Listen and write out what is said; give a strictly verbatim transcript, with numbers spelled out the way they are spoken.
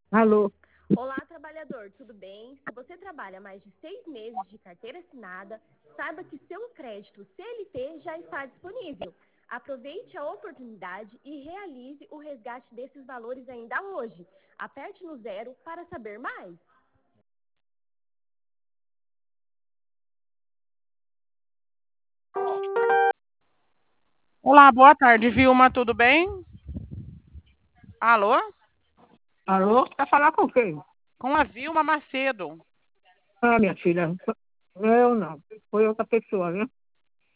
Alô? Olá, trabalhador, tudo bem? Se você trabalha mais de seis meses de carteira assinada, saiba que seu crédito C L T já está disponível. Aproveite a oportunidade e realize o resgate desses valores ainda hoje. Aperte no zero para saber mais. Olá, boa tarde, Vilma, tudo bem? Alô? Alô? Quer falar com quem? Com a Vilma Macedo. Ah, minha filha, eu não. Foi outra pessoa, né?